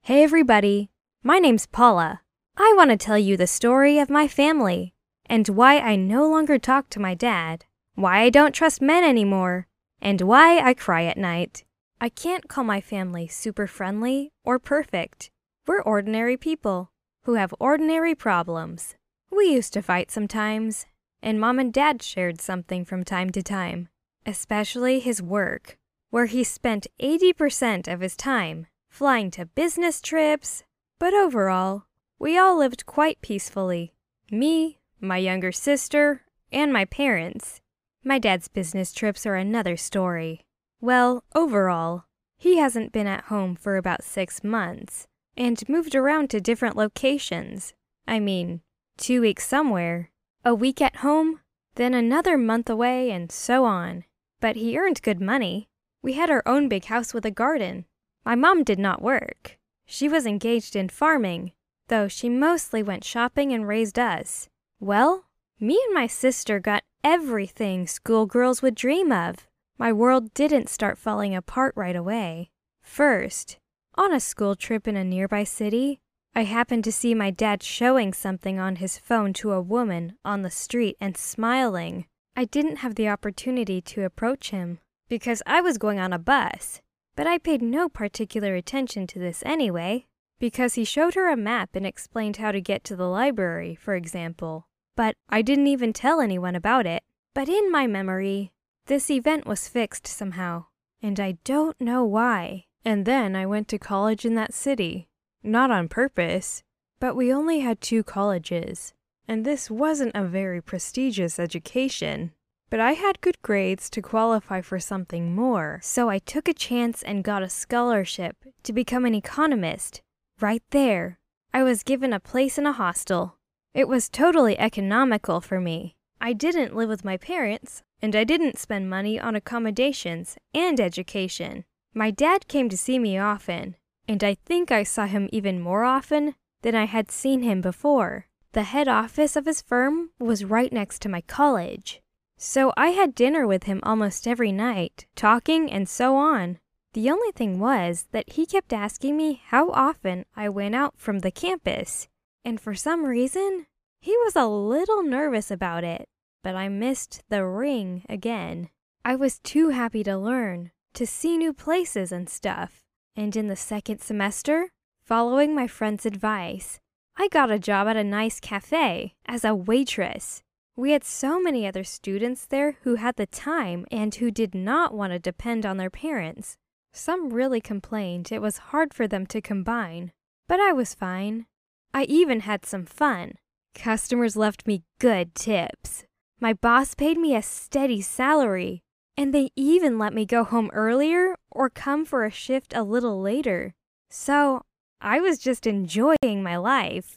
Hey everybody, my name's Paula. I want to tell you the story of my family and why I no longer talk to my dad, why I don't trust men anymore, and why I cry at night. I can't call my family super friendly or perfect. We're ordinary people who have ordinary problems. We used to fight sometimes, and Mom and Dad shared something from time to time, especially his work, where he spent 80% of his time flying to business trips, but overall, we all lived quite peacefully. Me, my younger sister, and my parents. My dad's business trips are another story. Well, overall, he hasn't been at home for about 6 months and moved around to different locations. 2 weeks somewhere, a week at home, then another month away, and so on. But he earned good money. We had our own big house with a garden. My mom did not work. She was engaged in farming, though she mostly went shopping and raised us. Well, me and my sister got everything schoolgirls would dream of. My world didn't start falling apart right away. First, on a school trip in a nearby city, I happened to see my dad showing something on his phone to a woman on the street and smiling. I didn't have the opportunity to approach him because I was going on a bus. But I paid no particular attention to this anyway, because he showed her a map and explained how to get to the library, for example. But I didn't even tell anyone about it. But in my memory, this event was fixed somehow, and I don't know why. And then I went to college in that city. Not on purpose, but we only had 2 colleges, and this wasn't a very prestigious education. But I had good grades to qualify for something more, so I took a chance and got a scholarship to become an economist. Right there, I was given a place in a hostel. It was totally economical for me. I didn't live with my parents, and I didn't spend money on accommodations and education. My dad came to see me often, and I think I saw him even more often than I had seen him before. The head office of his firm was right next to my college. So I had dinner with him almost every night, talking and so on. The only thing was that he kept asking me how often I went out from the campus, and for some reason, he was a little nervous about it. But I missed the ring again. I was too happy to learn, to see new places and stuff. And in the 2nd semester, following my friend's advice, I got a job at a nice cafe as a waitress. We had so many other students there who had the time and who did not want to depend on their parents. Some really complained it was hard for them to combine, but I was fine. I even had some fun. Customers left me good tips. My boss paid me a steady salary, and they even let me go home earlier or come for a shift a little later. So I was just enjoying my life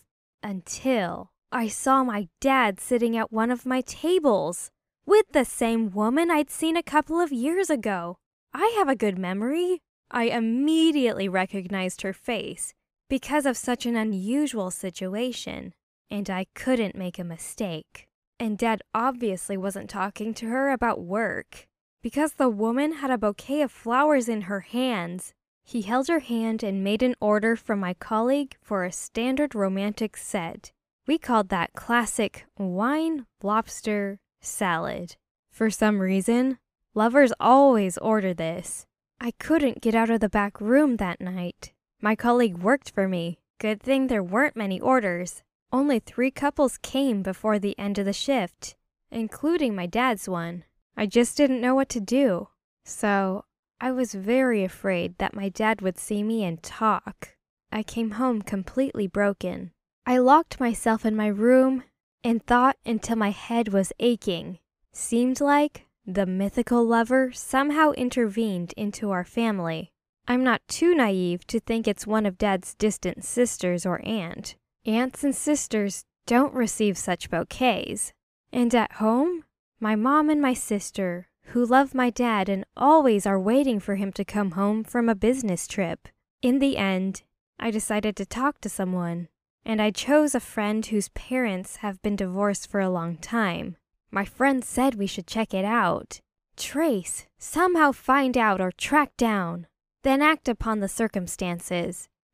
until I saw my dad sitting at one of my tables with the same woman I'd seen a couple of years ago. I have a good memory. I immediately recognized her face because of such an unusual situation, and I couldn't make a mistake. And Dad obviously wasn't talking to her about work because the woman had a bouquet of flowers in her hands. He held her hand and made an order from my colleague for a standard romantic set. We called that classic wine, lobster, salad. For some reason, lovers always order this. I couldn't get out of the back room that night. My colleague worked for me. Good thing there weren't many orders. Only 3 couples came before the end of the shift, including my dad's one. I just didn't know what to do. So I was very afraid that my dad would see me and talk. I came home completely broken. I locked myself in my room and thought until my head was aching. Seemed like the mythical lover somehow intervened into our family. I'm not too naive to think it's one of Dad's distant sisters or aunt. Aunts and sisters don't receive such bouquets. And at home, my mom and my sister, who love my dad and always are waiting for him to come home from a business trip. In the end, I decided to talk to someone. And I chose a friend whose parents have been divorced for a long time. My friend said we should check it out. Trace, somehow find out or track down, then act upon the circumstances.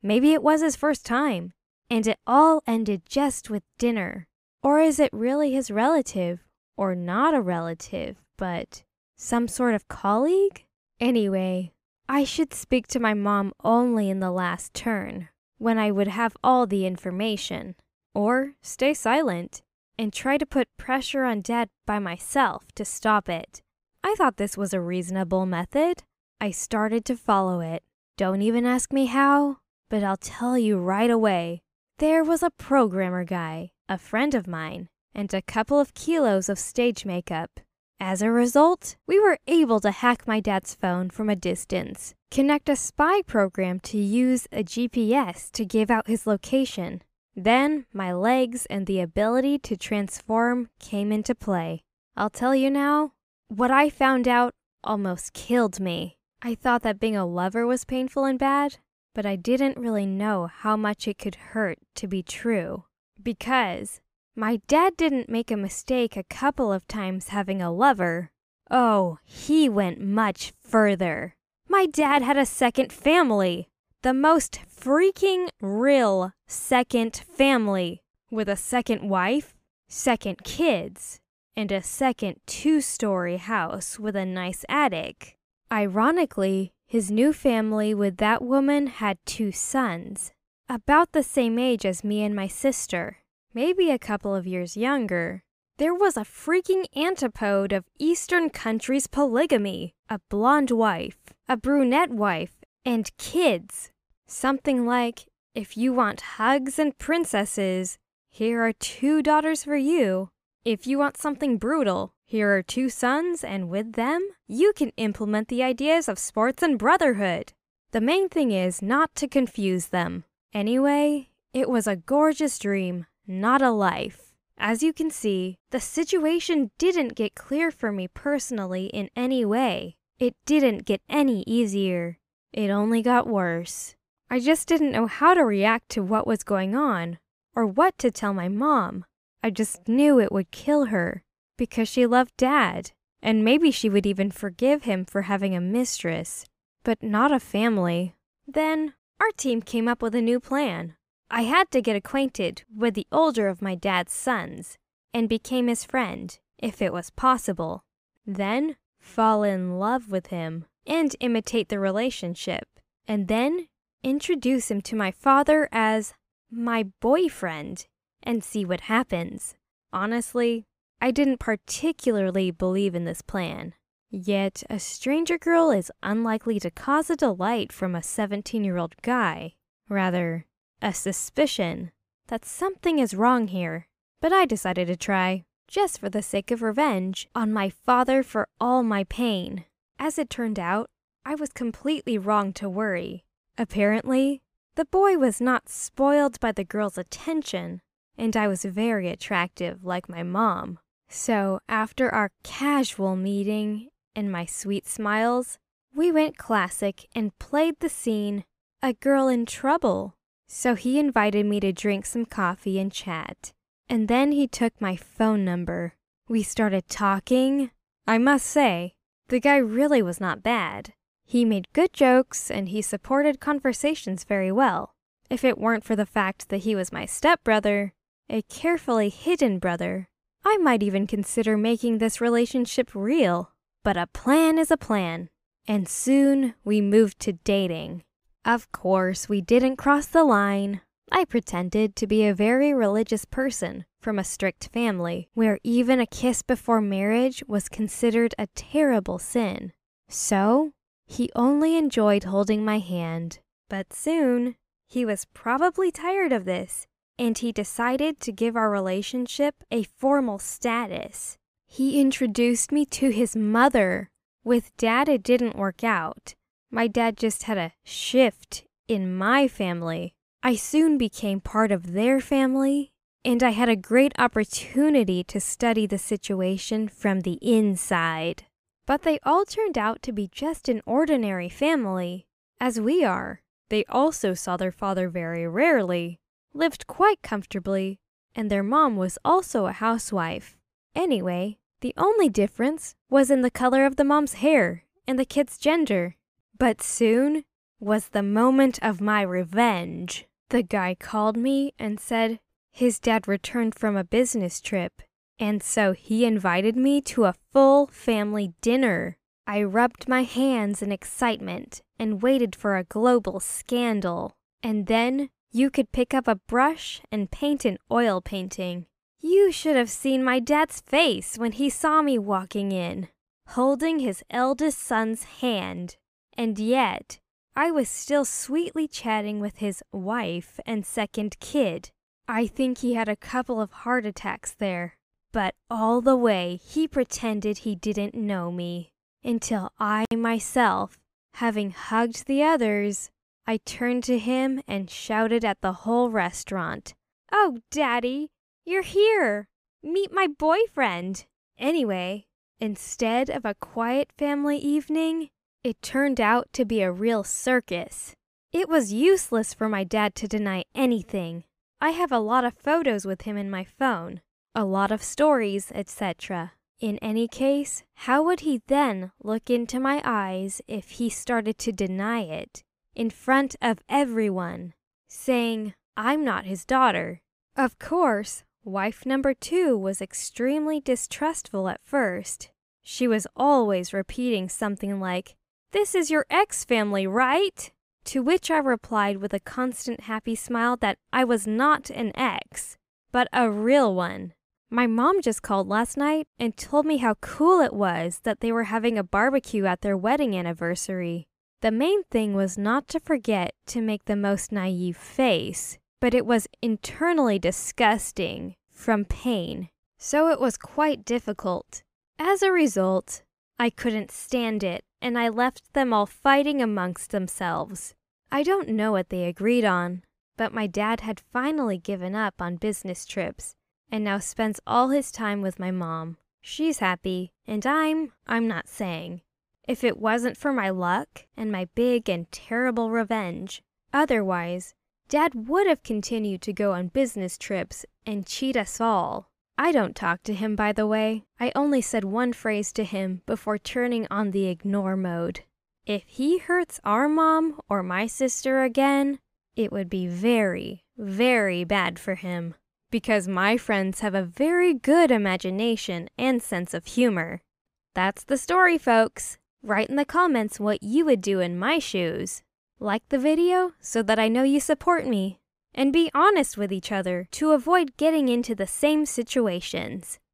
Maybe it was his first time, and it all ended just with dinner. Or is it really his relative? Or not a relative, but some sort of colleague? Anyway, I should speak to my mom only in the last turn, when I would have all the information. Or stay silent and try to put pressure on Dad by myself to stop it. I thought this was a reasonable method. I started to follow it. Don't even ask me how, but I'll tell you right away. There was a programmer guy, a friend of mine, and a couple of kilos of stage makeup. As a result, we were able to hack my dad's phone from a distance, connect a spy program to use a GPS to give out his location. Then, my legs and the ability to transform came into play. I'll tell you now, what I found out almost killed me. I thought that being a lover was painful and bad, but I didn't really know how much it could hurt to be true. Because my dad didn't make a mistake a couple of times having a lover. Oh, he went much further. My dad had a second family. The most freaking real second family. With a second wife, second kids, and a second 2-story house with a nice attic. Ironically, his new family with that woman had 2 sons, about the same age as me and my sister, maybe a couple of years younger. There was a freaking antipode of Eastern countries' polygamy, a blonde wife, a brunette wife, and kids. Something like, if you want hugs and princesses, here are 2 daughters for you. If you want something brutal, here are 2 sons, and with them, you can implement the ideas of sports and brotherhood. The main thing is not to confuse them. Anyway, it was a gorgeous dream, not a life. As you can see, the situation didn't get clear for me personally in any way. It didn't get any easier. It only got worse. I just didn't know how to react to what was going on, or what to tell my mom. I just knew it would kill her, because she loved Dad, and maybe she would even forgive him for having a mistress, but not a family. Then, our team came up with a new plan. I had to get acquainted with the older of my dad's sons, and became his friend, if it was possible. Then, fall in love with him, and imitate the relationship, and then introduce him to my father as my boyfriend, and see what happens. Honestly, I didn't particularly believe in this plan. Yet, a stranger girl is unlikely to cause a delight from a 17-year-old guy. Rather, a suspicion that something is wrong here. But I decided to try, just for the sake of revenge on my father for all my pain. As it turned out, I was completely wrong to worry. Apparently, the boy was not spoiled by the girl's attention, and I was very attractive like my mom. So after our casual meeting and my sweet smiles, we went classic and played the scene, a girl in trouble. So he invited me to drink some coffee and chat, and then he took my phone number. We started talking. I must say, the guy really was not bad. He made good jokes, and he supported conversations very well. If it weren't for the fact that he was my stepbrother, a carefully hidden brother, I might even consider making this relationship real. But a plan is a plan, and soon we moved to dating. Of course, we didn't cross the line. I pretended to be a very religious person from a strict family, where even a kiss before marriage was considered a terrible sin. So, he only enjoyed holding my hand, but soon, he was probably tired of this, and he decided to give our relationship a formal status. He introduced me to his mother. With Dad, it didn't work out. My dad just had a shift in my family. I soon became part of their family, and I had a great opportunity to study the situation from the inside. But they all turned out to be just an ordinary family, as we are. They also saw their father very rarely, lived quite comfortably, and their mom was also a housewife. Anyway, the only difference was in the color of the mom's hair and the kid's gender. But soon, was the moment of my revenge. The guy called me and said his dad returned from a business trip, and so he invited me to a full family dinner. I rubbed my hands in excitement and waited for a global scandal. And then you could pick up a brush and paint an oil painting. You should have seen my dad's face when he saw me walking in, holding his eldest son's hand. And yet, I was still sweetly chatting with his wife and second kid. I think he had a couple of heart attacks there. But all the way, he pretended he didn't know me. Until I myself, having hugged the others, I turned to him and shouted at the whole restaurant, "Oh, Daddy, you're here! Meet my boyfriend!" Anyway, instead of a quiet family evening, it turned out to be a real circus. It was useless for my dad to deny anything. I have a lot of photos with him in my phone, a lot of stories, etc. In any case, how would he then look into my eyes if he started to deny it in front of everyone, saying I'm not his daughter? Of course, wife number 2 was extremely distrustful at first. She was always repeating something like, "This is your ex-family, right?" To which I replied with a constant happy smile that I was not an ex, but a real one. My mom just called last night and told me how cool it was that they were having a barbecue at their wedding anniversary. The main thing was not to forget to make the most naive face, but it was internally disgusting from pain, so it was quite difficult. As a result, I couldn't stand it, and I left them all fighting amongst themselves. I don't know what they agreed on, but my dad had finally given up on business trips and now spends all his time with my mom. She's happy, and I'm not saying. If it wasn't for my luck and my big and terrible revenge, otherwise, Dad would have continued to go on business trips and cheat us all. I don't talk to him, by the way. I only said one phrase to him before turning on the ignore mode. If he hurts our mom or my sister again, it would be very, very bad for him. Because my friends have a very good imagination and sense of humor. That's the story, folks. Write in the comments what you would do in my shoes. Like the video so that I know you support me. And be honest with each other to avoid getting into the same situations.